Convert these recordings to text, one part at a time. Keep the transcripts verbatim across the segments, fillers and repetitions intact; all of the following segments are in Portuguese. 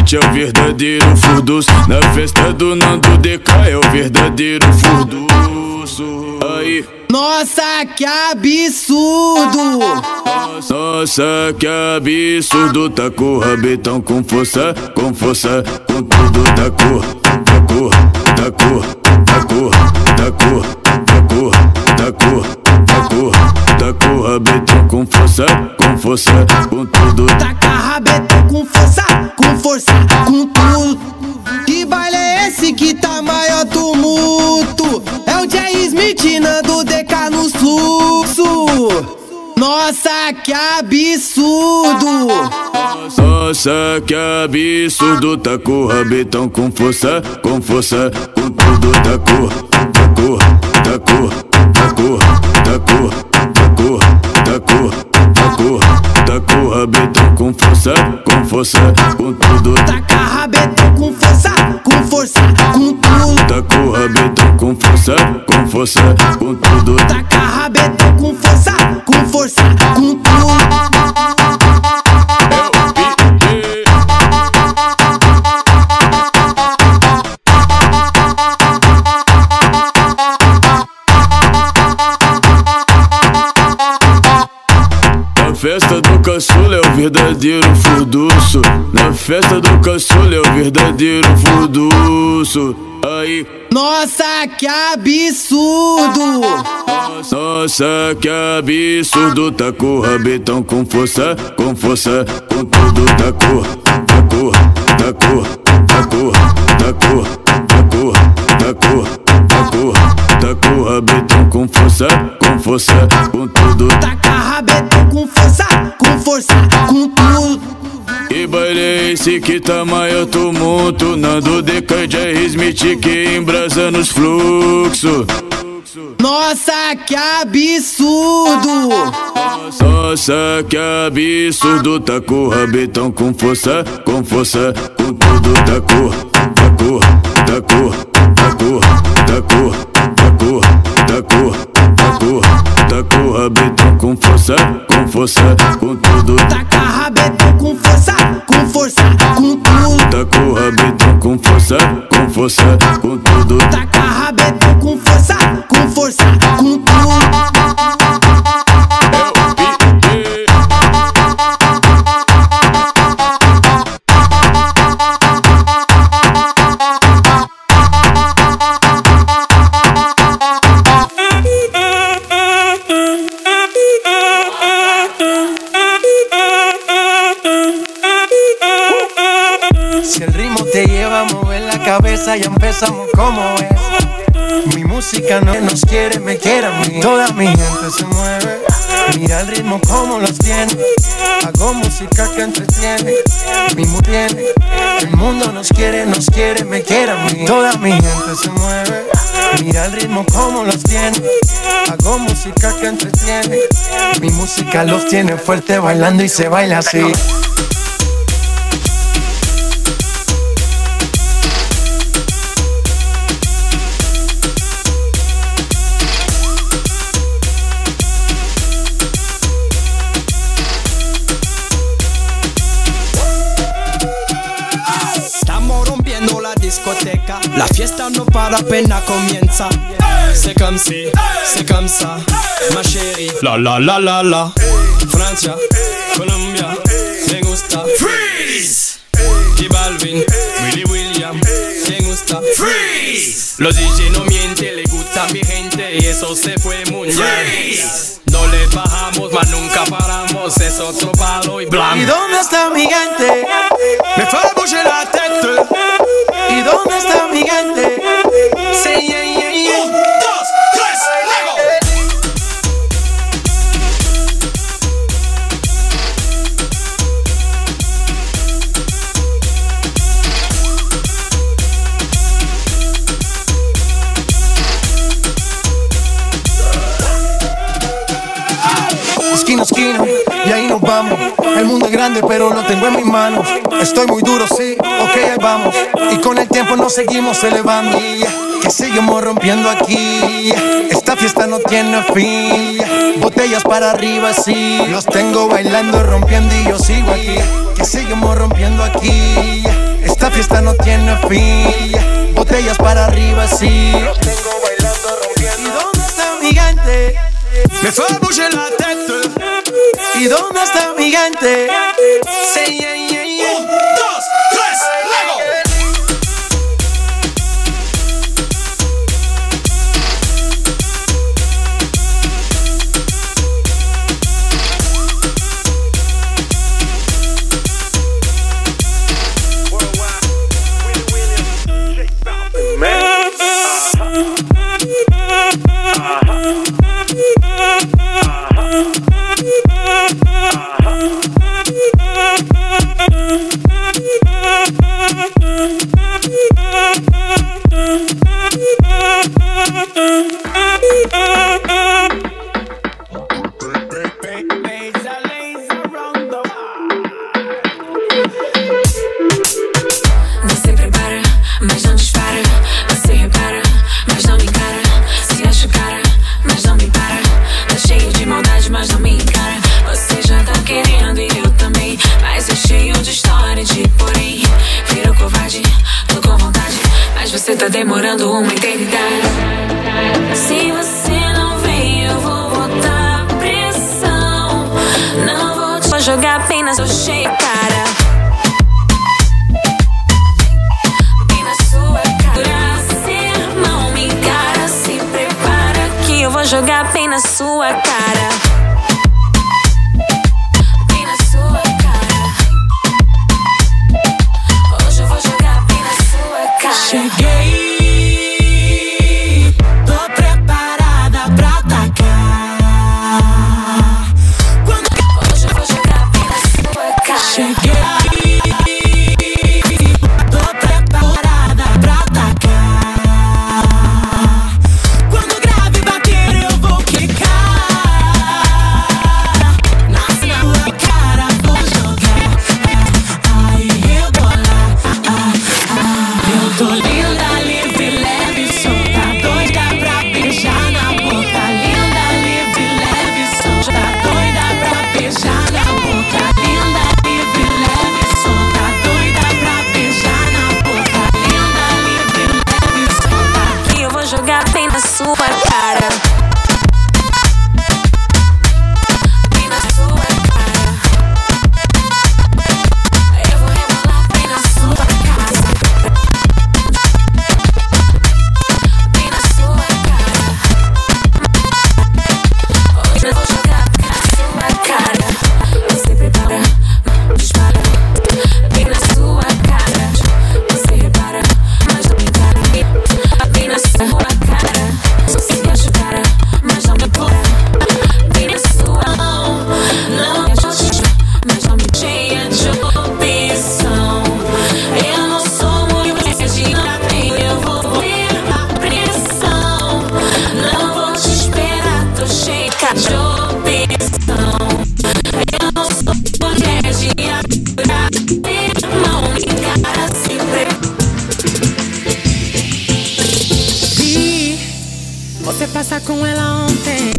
é o verdadeiro furdunço. Na festa do Nando D K é o verdadeiro furdunço. Aí. Nossa, que absurdo! Nossa, que absurdo. Tá com o rabetão com força, com força, com tudo. Tá com, tá com, tá com, tá com, tá com, tá com, tá com, tá com, tá com o rabetão com força, com força, com tudo. Tá com a rabetão com força, com força, com tudo. Que baile é esse que tá maior tumulto? É o Jay Smith, Nando D K no fluxo. Nossa, que absurdo! Nossa, que absurdo. Tá com o rabetão com força, com força, com tudo. Tá com, tá com, tá com, tá com, tá com, tá com, tá com, tá com, tá com o rabetão com força, com força, com tudo. Tá com a rabetão com força, com força, com tudo. Tá com o rabetão com força, com força, com tudo. Tá com a rabetão com força, com força, com tudo. Na festa do caçula é o verdadeiro furdunço. Na festa do caçula é o verdadeiro furdunço. Aí. Nossa, que absurdo! Nossa, que absurdo. Tá com o rabetão com força, com força, com tudo. Tá com, tá com, tá com, tá com, tá com, tá com, tá com, tá com, tá com o rabetão com força, com força, com tudo. Tá com a rabetão com força, com força, com tudo. Que baile é esse que tá maior tumulto? Nando D K, Jay Smith que embrasa nos fluxos. Nossa, que absurdo! Nossa, que absurdo. Tá com o rabetão com força, com força, com tudo. Tá com, tá com, tá com, tá com, tá com, tá com, tá com, tá com, tá com o rabetão com força, com força, com tudo. Tá com a rabetão com força, com força, com tudo. Tá com o rabetão com força, com força, com tudo. Tá com a rabetão com força, com força, com tudo. Si el ritmo te lleva a mover la cabeza, ya empezamos como es. Mi música no nos quiere, me quiere a mí. Toda mi gente se mueve. Mira el ritmo como los tiene. Hago música que entretiene. Mi mu tiene. El mundo nos quiere, nos quiere, me quiere a mí. Toda mi gente se mueve. Mira el ritmo como los tiene. Hago música que entretiene. Mi música los tiene fuerte bailando y se baila así. La fiesta no para, apenas comienza. C'est comme si, c'est comme ça, ma chérie. La la la la la. Francia, Colombia, me gusta. Freeze. J Balvin, Willy William, me gusta. Freeze. Los D J no mienten, le gusta a mi gente y eso se fue mundial. Freeze. No le bajamos, mas nunca paramos, es otro palo y blanco. ¿Y dónde está mi gente? Me fue a bouger la tête. ¿Y dónde está mi gente? Sí, yeah, yeah, yeah. Un, dos, tres, luego. Esquina, esquina, y ahí nos vamos. El mundo es grande, pero lo tengo en mis manos. Estoy muy duro, sí, ok, ahí vamos. Y con el tiempo nos seguimos elevando. Que seguimos rompiendo aquí. Esta fiesta no tiene fin. Botellas para arriba, sí. Los tengo bailando, rompiendo y yo sigo aquí. Que seguimos rompiendo aquí. Esta fiesta no tiene fin. Botellas para arriba, sí. Los tengo bailando, rompiendo. ¿Y dónde está mi gigante? Me fue a bouger la tête. ¿Y dónde está mi gigante? Sí, yeah, yeah, yeah. Un, dos, tres, luego. Você prepara, mas não dispara. Você repara, mas não me encara. Se acha cara, mas não me para. Tá cheio de maldade, mas não me encara. Você já tá querendo e eu também, mas é cheio de história, de porém. Virou covarde, tô com vontade, mas você tá demorando uma eternidade. Se você não vem, eu vou botar pressão. Não vou te jogar apenas, tô cheio, cara. Bem na sua cara. Você não me encara, se prepara que eu vou jogar bem na sua cara. Bem na sua cara. Hoje eu vou jogar bem na sua cara. Cheguei. Você passa com ela ontem.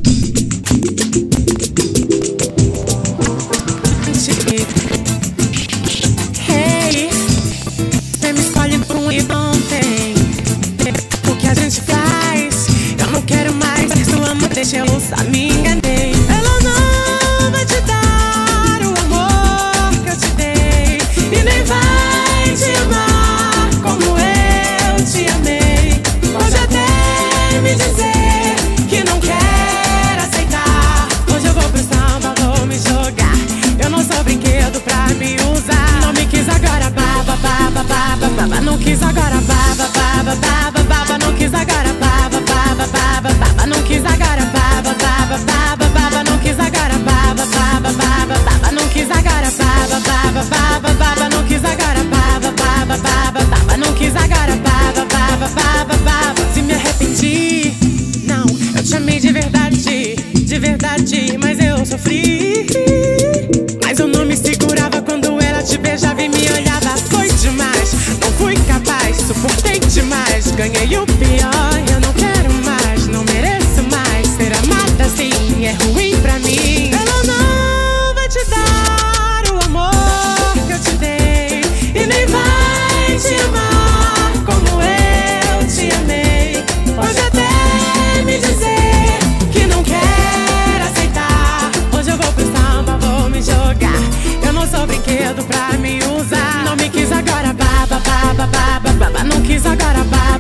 Hey, você me escolhe por um e ontem. O que a gente faz? Eu não quero mais ser sua amor, deixa eu usar, me enganei. Ela não vai te dar o amor que eu te dei, e nem vai te amar como eu te amei. Pode até me dizer que não quer aceitar. Hoje eu vou pro samba, vou me jogar. Eu não sou brinquedo pra me usar. Não me quis agora, baba, baba, baba, baba. Não quis agora, baba, baba, baba, baba. Não quis agora, baba, baba, baba, baba. Não quis agora, baba, baba, baba, baba. Não quis agora, baba, baba, baba, baba. Não quis agora, baba, baba, baba, baba. Não quis agora, baba, baba, baba, baba. Não quis agora, baba, baba, baba, baba. Se me arrependi, não, eu te amei de verdade, de verdade, mas eu sofri. Mas eu não me segurava quando ela te beijava e me olhava. Foi demais, não fui capaz, suportei demais. Ganhei o pior, eu não quero mais, não mereço mais. Ser amada assim é ruim pra mim. Ela não vai te dar o amor que eu te dei, e nem vai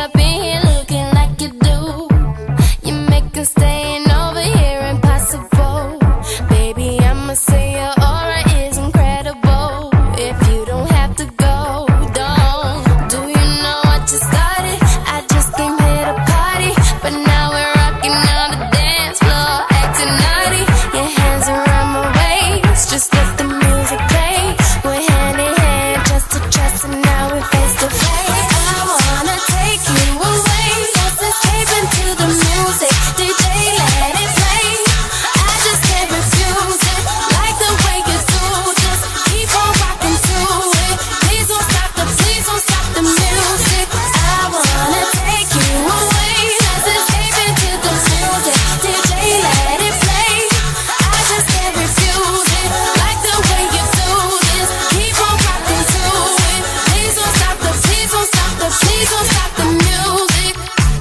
up in here looking like you do. You make us staying over here impossible. Baby, I'ma say your aura is incredible. If you don't have to go, don't. Do you know what you started? I just came here to party, but now we're rocking on the dance floor, acting naughty. Your hands around my waist, just let the music play. We're hand in hand, just to trust, and now we're face to face. I wanna take you away, let's escape into the music. D J, let it play. I just can't refuse it, like the way you do. Just keep on rocking to it. Please don't stop the, please don't stop the music. I wanna take you away, let's escape into the music. D J, let it play. I just can't refuse it, like the way you do this. Keep on rocking to it. Please don't stop the, please don't stop the, please don't stop the music.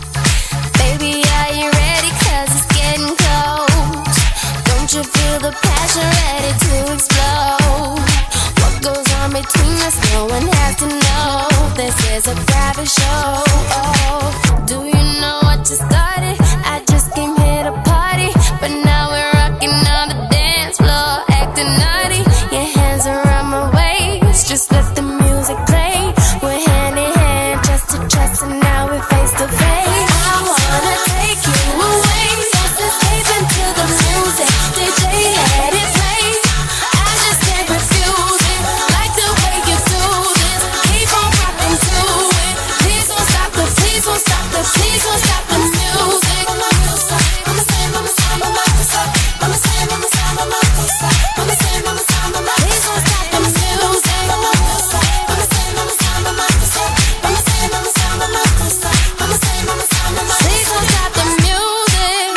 Baby, are you ready? 'Cause it's getting close. Don't you feel the passion ready to explode? What goes on between us, no one has to know. This is a private show. Oh, do you know what you started? I just came here to party, but now we're rocking on the dance floor, acting naughty. Your hands around my waist, just let the music play. We're hand in hand, just to trust, and now we're face to face. I wanna take you away, let's escape into the music. D J, let it play. I just can't refuse it, like the way you do this. Keep on rocking to it. Please don't stop the, please don't stop the, please don't stop the music. Mama say, mama say, mama say, mama say, mama say, mama say, mama say, mama say, mama say, mama. Please don't stop the music. Mama say, mama say, mama say, mama say, mama say, mama say, mama say, mama say, mama say, mama. Please don't stop the music.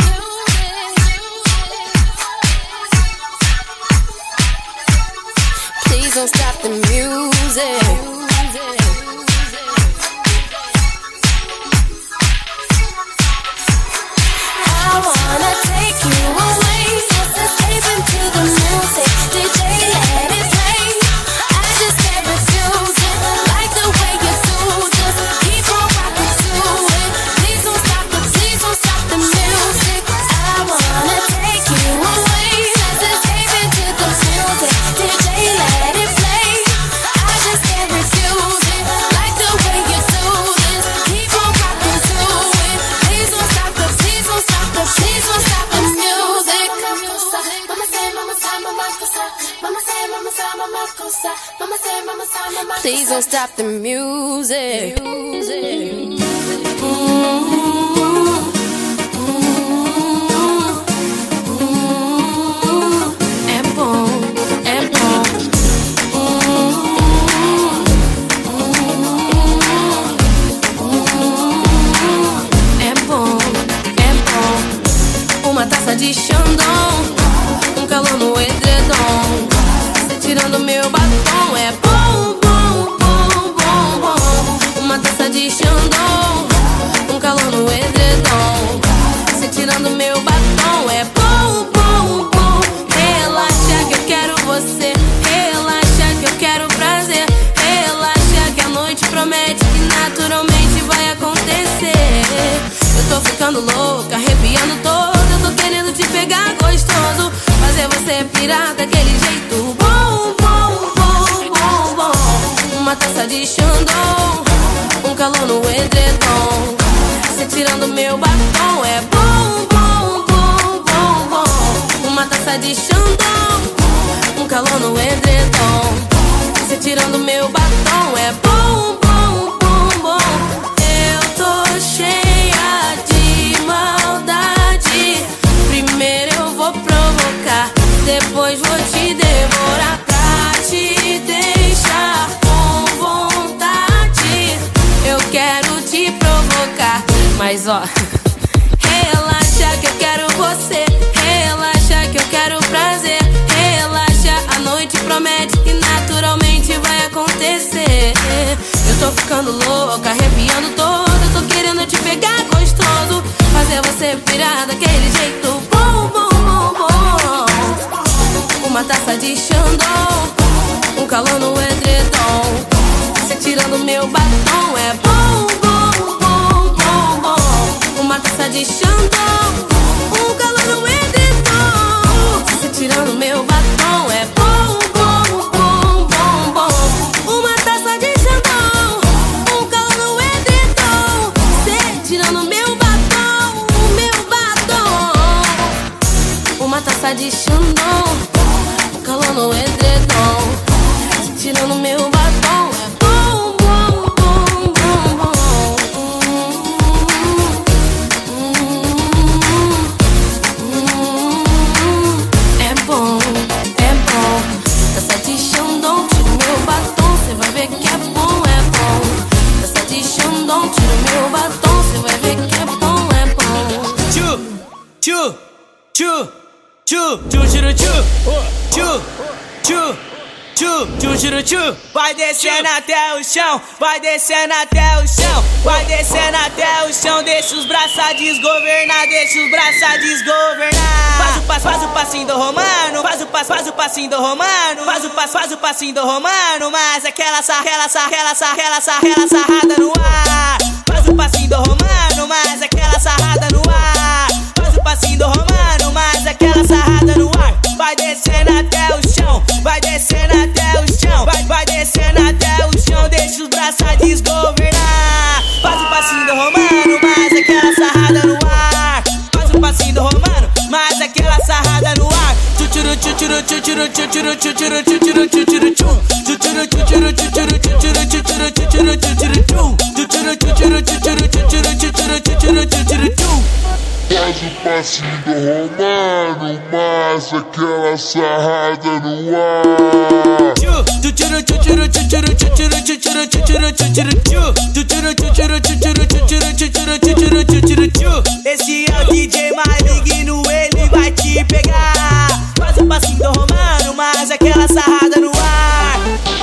Please don't stop the music. I wanna take you away, let's escape into the music. D J, let it play. I just can't refuse it, like the way you do. Just keep on rocking to it. Please don't stop the, please don't stop the music. I wanna take you away, let's escape into the music. D J, let it play. I just can't refuse it, like the way you do this. Keep on rocking to it. Please don't stop the, please don't stop the, please don't stop the music. Mama say, mama say, mama say, mama say, mama say, mama say, mama say, mama say, mama. Please don't stop the music. É bom, é bom. É bom, é bom. Uma taça de Chandon, um calor no edredom. Você tirando meu batom. É bom, bom, bom, bom, bom. Uma taça de Chandon, um calor no edredom. Você tirando meu batom. É bom, bom, bom. Relaxa que eu quero você. Relaxa que eu quero prazer. Relaxa que a noite promete que naturalmente vai acontecer. Eu tô ficando louca, arrepiando todo. Eu tô querendo te pegar gostoso, fazer você pirar daquele jeito bom, bom, bom, bom, bom. Uma taça de Chandon, um calor no edredom. Você tirando meu batom. É bom, bom, bom, bom, bom. Uma taça de Chandon, um calor no edredom. Você tirando meu batom. É bom, bom, bom, bom. Eu tô cheia de maldade. Primeiro eu vou provocar, depois vou te devorar pra te deixar com vontade. Eu quero te provocar, mas ó, relaxa que eu quero você. Relaxa que eu quero prazer. Relaxa, a noite promete que naturalmente vai acontecer. Eu tô ficando louca, arrepiando todo. Eu tô querendo te pegar gostoso, fazer você pirar daquele jeito bom, bom, bom, bom. Uma taça de Chandon, um calor no edredom. Você tirando meu batom. É bom, bom, bom, tá de Xandão, calor no edredom, tirando meu batom. É bom, bom, bom, bom, bom. É bom, é bom. Dança de Xandão, tira meu batom, cê vai ver que é bom, é bom. Dança de Xandão, tira meu batom, cê vai ver que é bom, é bom. Tchu, tchu, tchu, tchu, tchu, tchu, tchu, tchu, tchu, tchu, tchu, tchu. Vai descendo até o chão, vai descendo até o chão, vai descendo até o chão. Deixa os braços desgovernar, deixa os braços desgovernar. Faz o passo, faz o passinho do romano, faz o passo, faz o passinho do romano, faz o passo, faz o passinho do romano. Mas aquela sarrela, sarrela, sarrela, sarrela, sarrada no ar. Faz o passinho do romano, mas aquela sarrada no ar. Faz o passinho do romano, mas aquela sarrada no ar. Vai descendo até o chão, vai descendo até o chão, vai, vai descendo até o chão. Deixa os braços desgovernar. Faz o passinho do romano, mas aquela sarrada no ar. Faz o passinho do romano, mas aquela sarrada no ar. Chuchuru, chuchuru, chuchuru, chuchuru, chuchuru, chuchuru, chuchuru, chum. Chuchuru, chuchuru, chuchuru, chuchuru, chuchuru, chuchuru, chuchuru, chum. Chuchuru, chuchuru, chuchuru, chuchuru, chuchuru, chuchuru, chuchuru, chum. Faz o passinho do romano, mas aquela sarrada no ar. Chuchuru, chuchuru, chuchuru, chuchuru, chuchuru, chuchuru, chuchuru, chum. Chuchuru, chuchuru, chuchuru, chuchuru, chuchuru, chuchuru, chuchuru, chum. Esse é o D J maligno, ele vai te pegar. Faz o passinho do romano, mas aquela sarrada no ar.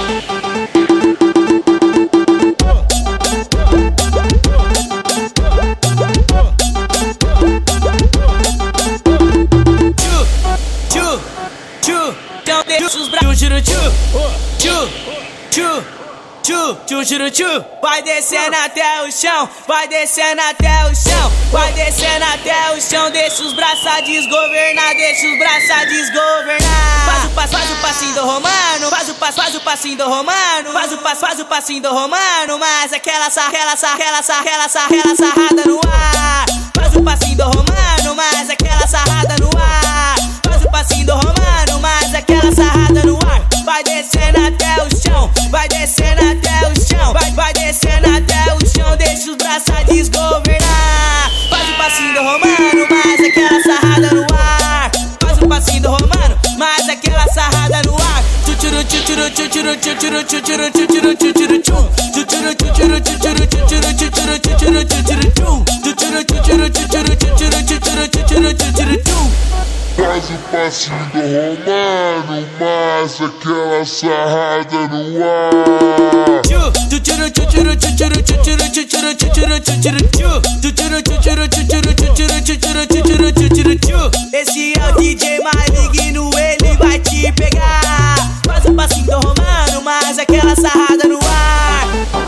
Chu, chu, então deixa os braços. Chu, chu, chu, chu, chu, chu, chu. Vai descendo até o chão, vai descendo até o chão, vai descendo até o chão. Deixa os braços desgovernar, deixa os braços desgovernar. Faz o passo, faz o passinho do romano, faz o passo, faz o passinho do romano, faz o passo, faz o passinho do romano. Mas aquela sarrela, sarrela, sarrela, sarrela, sarrada no ar. Faz o passinho do romano, mas aquela sarrada no ar. Faz o passinho do romano, mas aquela sarrada no ar. Vai descendo até o chão, vai descendo até o chão, vai, vai descendo até o chão. Deixa os braços desgovernar. Faz o passinho do romano, mas aquela sarrada no ar. Faz o passinho do romano, mas aquela sarrada no ar. Chuchuru, chuchuru, chuchuru, chuchuru, chuchuru, chuchuru, chuchuru, chum. Chuchuru, chuchuru, chuchuru, chuchuru, chuchuru, chuchuru, chuchuru, chum. Chuchuru, chuchuru, chuchuru, chuchuru, chuchuru, chuchuru, chuchuru, chum. Faz o passinho do romano, mas aquela sarrada no ar. Chuchuru, chuchuru, chuchuru, chuchuru, chuchuru, chuchuru, chuchuru, chum. Chuchuru, chuchuru, chuchuru, chuchuru, chuchuru, chuchuru, chuchuru, chum. Esse é o D J maligno, ele vai te pegar. Faz o passinho do romano, mas aquela sarrada no ar.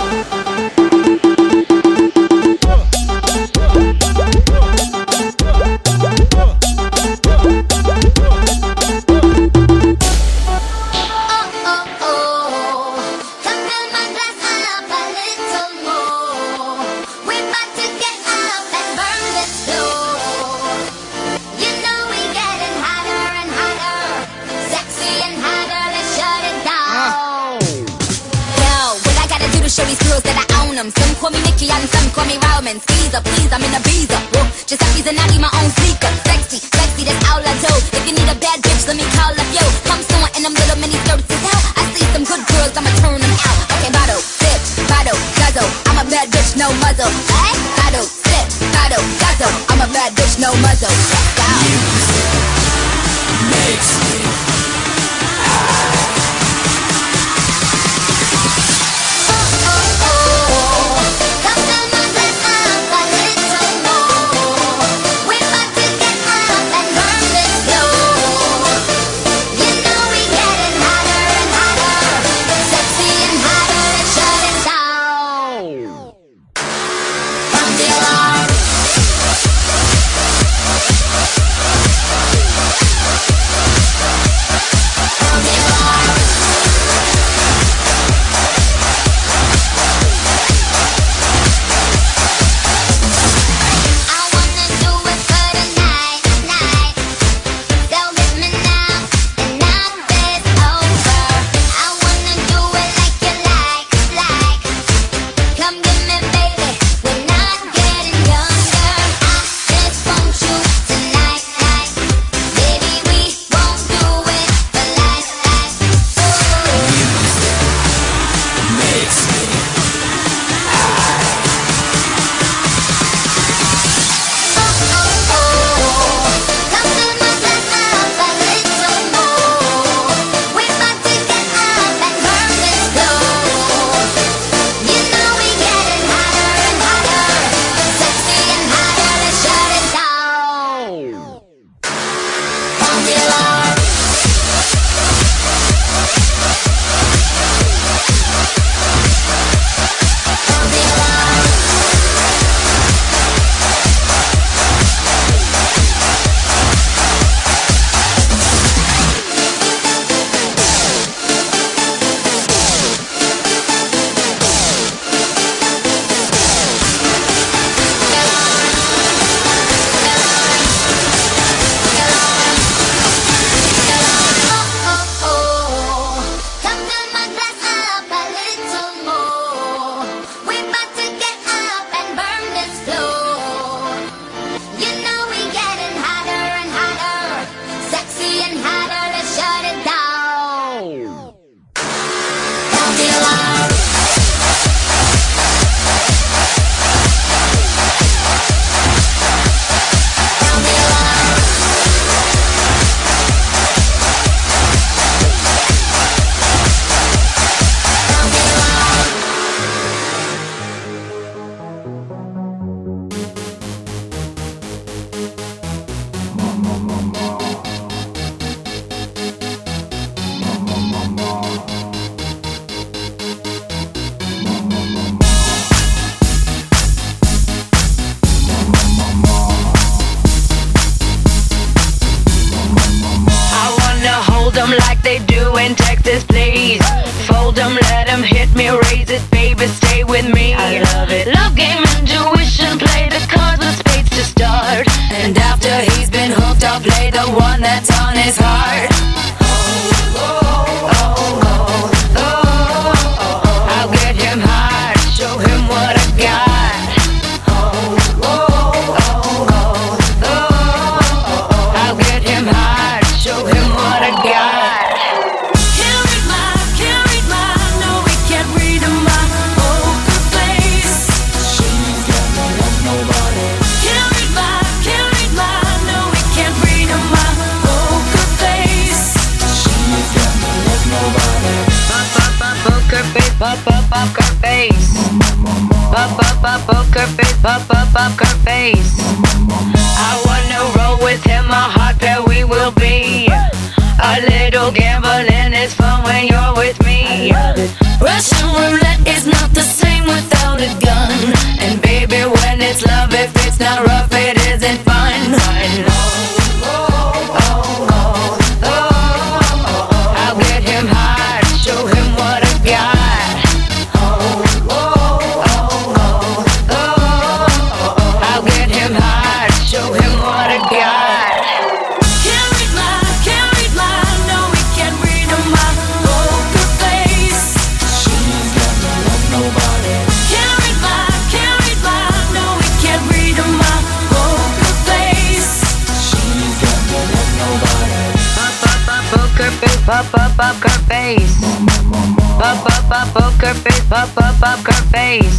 Show these girls that I own them. Some call me Nicki and some call me Roman. Skeezer, please, I'm in a visa. Whoa, Giuseppe's and I need my own sneaker. Sexy, sexy, that's all I do. If you need a bad bitch, let me call up yo. Come soon in them little mini skirts is out. I see some good girls, I'ma turn them out. Okay, bottle, sip, bottle, guzzle. I'm a bad bitch, no muzzle. Hey, bottle, sip, bottle, guzzle. I'm a bad bitch, no muzzle. Let's go. Makes me like they do in Texas, please. Fold them, let them hit me, raise it, baby, stay with me. I love it. Love game, intuition, play the cards with spades to start. And after he's been hooked, I'll play the one that's on his heart. Oh, oh, oh, oh, oh. I'll get him hard, show him what I got. Oh, oh, oh, oh, oh. I'll get him hard, show him what I got. Can't read my, can't read my, no, we can't read my poker face. She's got no love, nobody. Can't read my, can't read my, no, we can't read my poker face. She's got no love, nobody. Pop, pop, pop, poker face, pop, pop, pop, poker face. Pop, pop, pop, poker face, pop, pop, pop, poker face. I wanna roll with him, a hot pair we will be. A little gambling is fun when you're with me. Russian roulette is not the same without a gun. And baby, when it's love, if it's not rough, it isn't fun. Oh, oh, oh, oh, oh. I'll get him hard, show him what I got. Oh, oh, oh, oh, oh. I'll get him hard, show him what I got. Can't read my, can't read my, no, we can't read my poker face. She's got no love, nobody. Can't read my, can't read my, no, we can't read my poker face. She's got no love, nobody. Pop, pop, pop, poker face, pop, pop, pop, poker face. Pop, pop, pop, poker face, pop, pop, pop, poker face.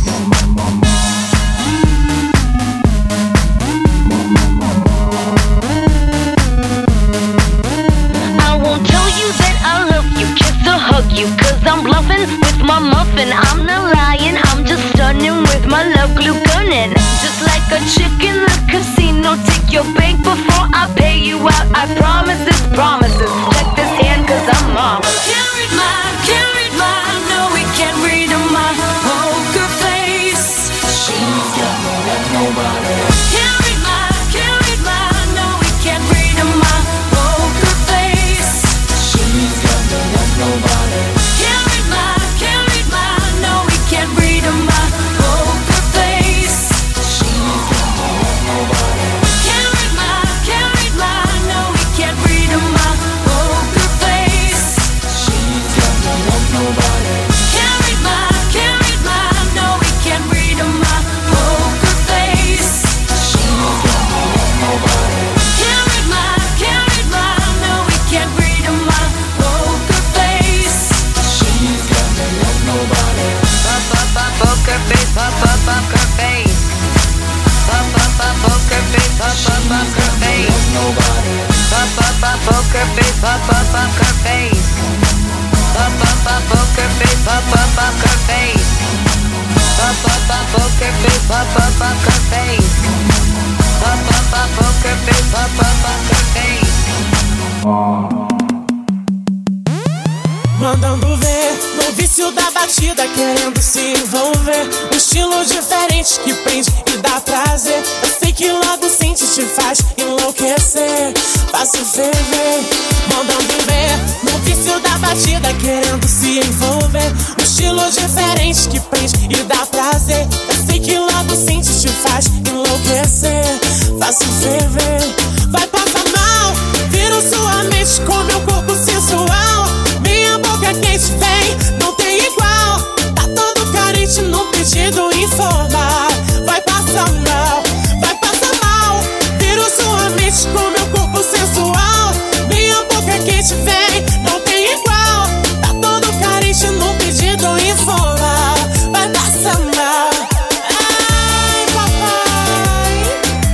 I won't tell you that I love you, kiss or hug you, cause I'm bluffing with my muffin. I'm not lying, I'm just stunning with my love glue gunning. Just like a chick in the casino, take your bank before I pay you out. I promise this, promises. Check this hand cause I'm marvelous. Can't read my, can't read my, no, we can't read my poker face. She's got no love, nobody. Can't read my, can't read my, no, we can't read my poker face. She's got no love, nobody. Can't read my, can't read my, no, we can't read my poker face. She's got no love, nobody. Can't read my, can't read my, no, we can't read my poker face. She's got no love, nobody. Can't read my, can't read my, no, we can't read my poker face. She's got no love, nobody. Can't read my, can't read my, no, we can't read my poker face. She's got no love, nobody. Pop, pop, pop, poker face, pop, pop, pop, poker face. Pop, pop, pop, poker face, pop, pop, pop, poker face. Nobody. Pop, pop, pop, poker face, pop, pop, pop, poker face. Pop, pop, pop, poker face, pop, pop, pop, poker face. Pop, pop, pop, poker face, pop, pop, pop, poker face. Pop, pop, pop, poker face, pop, pop, pop, poker face. Mandando ver, no vício da batida, querendo se envolver. Um estilo diferente que prende e dá prazer. Eu sei que logo sente, te faz enlouquecer, faço ferver. Mandando ver, no vício da batida, querendo se envolver. Um estilo diferente que prende e dá prazer. Eu sei que logo sente, te faz enlouquecer, faço ferver. Vai passar mal, vira sua mente com meu corpo sensual. Minha boca quente vem, não tem igual. Tá todo carente no pedido informal. Vai passar mal, vai passar mal. Viro sua mente com meu corpo sensual. Minha boca quente vem, não tem igual. Tá todo carente no pedido informal. Vai passar mal. Ai, papai.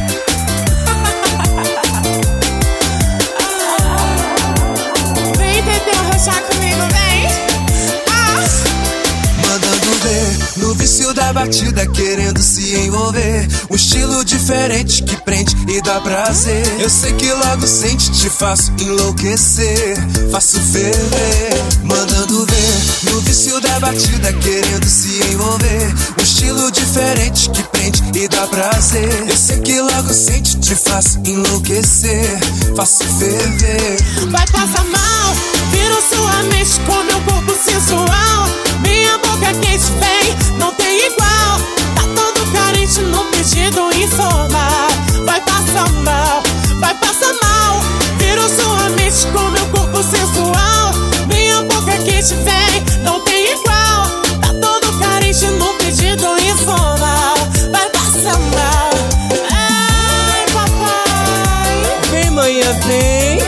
Vem tentar arrochar comigo, vem. Ah. Mandando ver, no vício da batida, querendo se envolver. Um estilo diferente que prende e dá prazer. Eu sei que logo sente, te faço enlouquecer, faço ferver. Mandando ver, no vício da batida, querendo se envolver. Um estilo diferente que prende e dá prazer. Eu sei que logo sente, te faz enlouquecer, faço ferver. Vai passar mal, viro sua mente com meu corpo sensual. Minha boca quente vem, não tem igual. Tá todo carente no pedido informal. Vai passar mal, vai passar mal, viro sua mente com meu corpo sensual. Minha boca quente vem, não tem igual. Tá todo carente no pedido informal. Vai passar mal. Ai, papai. Vem, manhã, vem.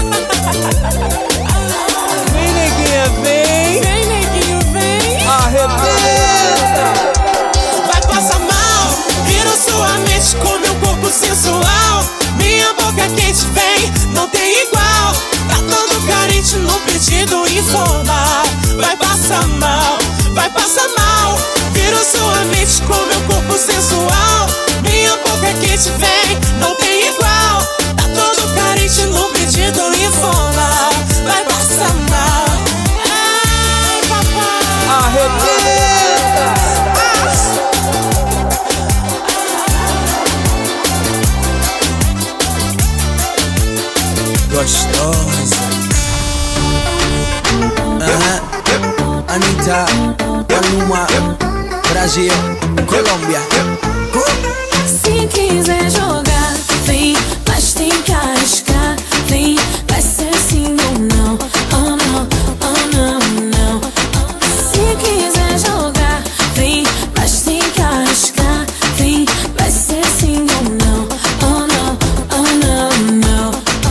Vem, neguinha, vem. Vem, neguinho, vem. Arrebenta. Vai passar mal, viro sua mente com meu corpo sensual. Minha boca quente vem, não tem igual. Tá todo carente no pedido informal. Vai passar mal, vai passar mal, viro sua mente com meu corpo sensual. Minha boca quente vem, não tem igual. Tá todo carente no pedido informal. Vai passar mal. Ai, papai. Arrebenta. Gostosa. Aham. Anitta, Maluma, Brasil, Colômbia. Se quiser jogar, vem, mas tem que arriscar. Vem, vai ser sim ou não. Oh não, oh não, não. Se quiser jogar, vem, mas tem que arriscar. Vem, vai ser sim ou não. Oh não, oh não, não.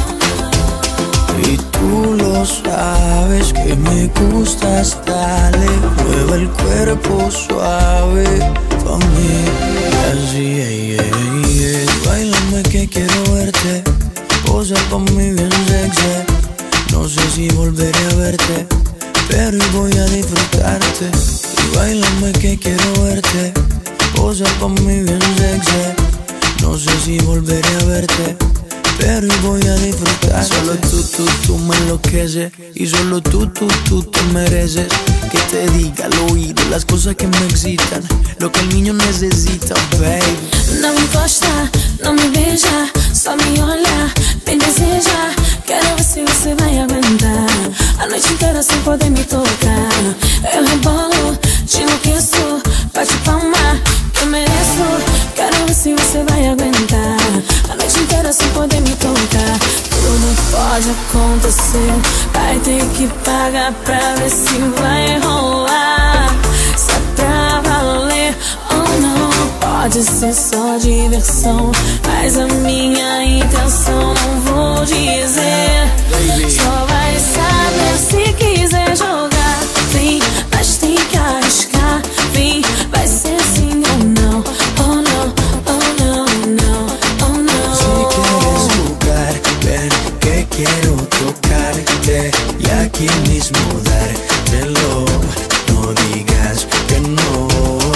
Y tú lo sabes que me gustas, dale, mueve el cuerpo suave pa' mí. Así, yeah, yeah, yeah. Báilame que quiero verte, posa pa' mí bien sexy. No sé si volveré a verte, pero hoy voy a disfrutarte. Y báilame que quiero verte, posa pa' mí bien sexy. No sé si volveré a verte, pero hoy voy a disfrutar. Solo tú, tú, tú me enloqueces. Y solo tú, tú, tú te mereces que te diga al oído las cosas que me excitan, lo que el niño necesita, baby. Não encosta, não me beija, só me olha, me deseja. Quero ver se você vai aguentar a noite inteira sem poder me tocar. Eu rebolo, te enlouqueço, bate palma, eu mereço. Quero ver se você vai aguentar a noite inteira sem poder me tocar. Tudo pode acontecer, vai ter que pagar pra ver se vai rolar. Se é pra valer ou não, pode ser só diversão, mas a minha intenção não vou dizer. Só vai saber se quiser jogar. Vem, mas tem que arriscar. Vem, vai ser sim ou não. Oh não, oh não, não, oh não. Si quieres jugar, ven que quiero tocarte y aquí mismo dártelo. No digas que no.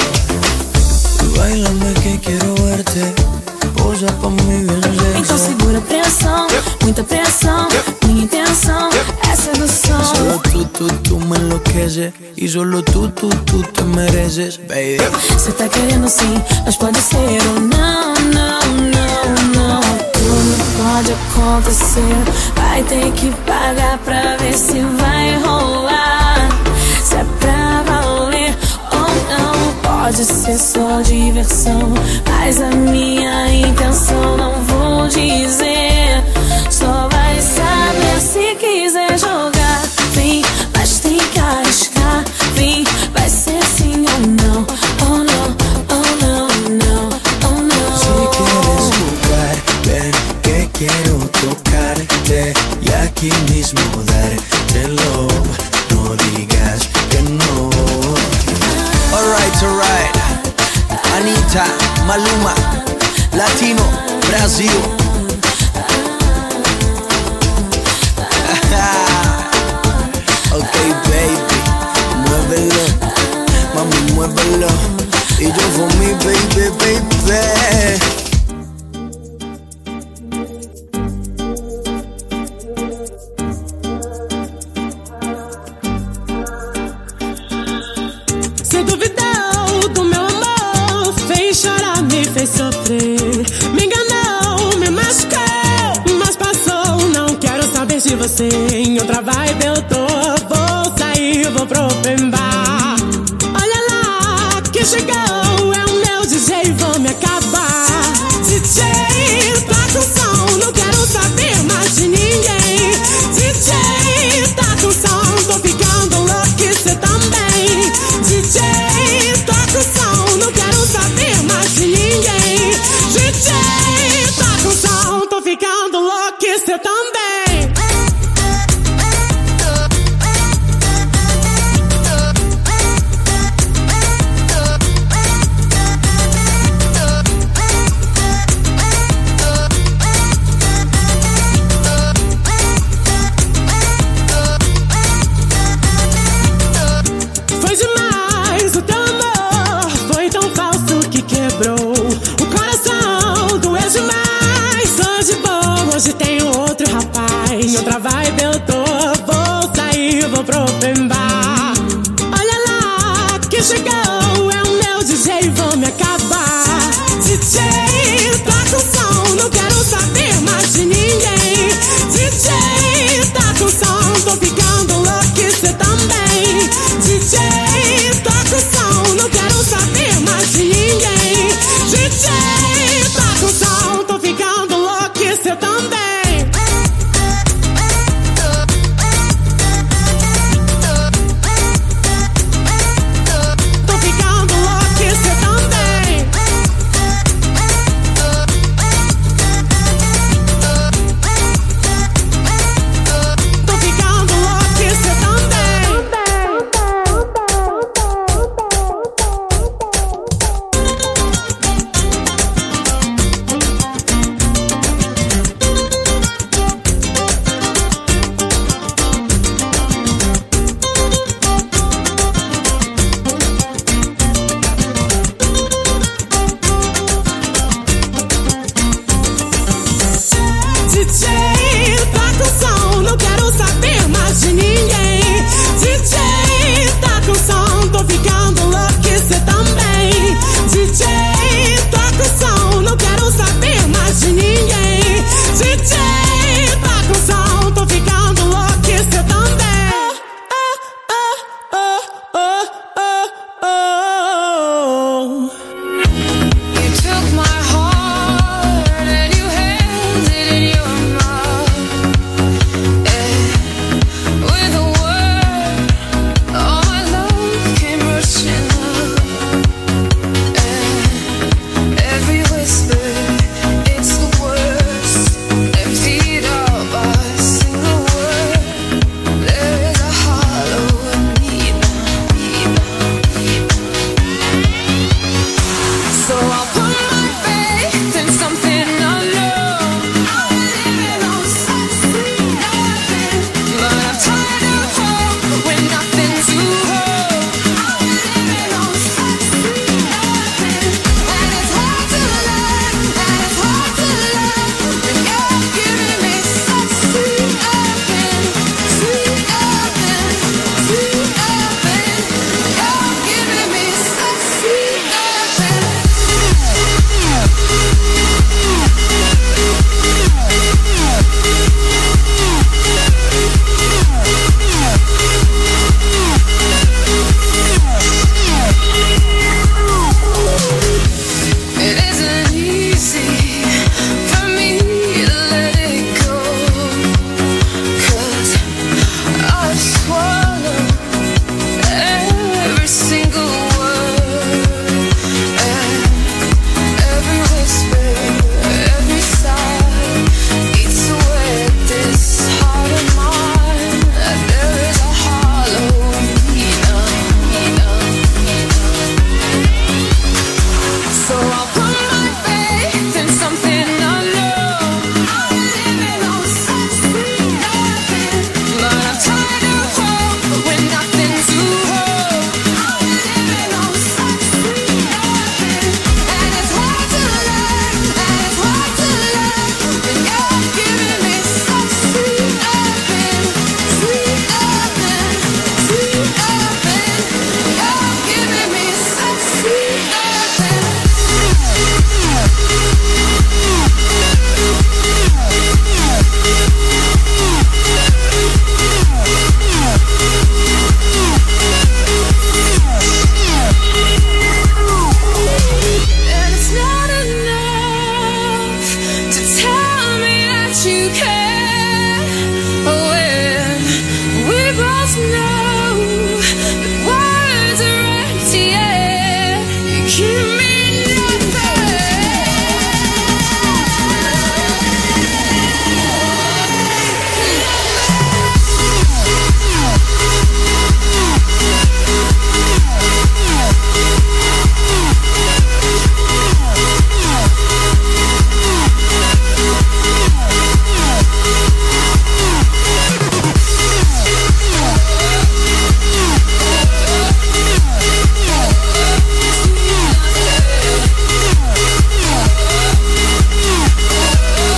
Báilame que quiero verte, posa pa' mí bien sexy. Então segura a pressão, muita pressão. Minha intenção é sedução. Solo tú, tú, tú me enloqueces. Y solo tú, tú, tú te mereces, baby. Cê tá querendo sim, mas pode ser ou não, não, não, não. Tudo pode acontecer, vai ter que pagar pra ver se vai rolar. Se é pra valer ou não, pode ser só diversão, mas a minha intenção não vou dizer. Só vai saber se quiser jogar. Vem, mas tem que arriscar. Vem, vai ser sim ou não. Oh não, oh não, não, oh não. Si quieres jugar, ven que quiero tocarte y aquí mismo dártelo. No digas que no. Alright, alright. Anitta, Maluma, Latino, Brasil. Ok, baby, muévelo, mami, muévelo. Y yo for mi baby, baby. Se duvidou do meu amor, fez chorar, me fez sofrer, me enganou. você. Em outra vibe eu tô. Vou sair, vou pro open bar. Olha lá, que chegou, é o meu D J, vou me acabar. D J, tá com som, não quero saber mais de ninguém. D J, tá com som, tô ficando louco, cê também. D J, tá com som, não quero saber mais de ninguém. D J, tá com som, tô ficando louco, cê também. Hoje tem outro rapaz. Em outra vibe eu tô. Vou sair, vou pro open bar. Olha lá, que chegou, é o meu D J, vou me acabar. D J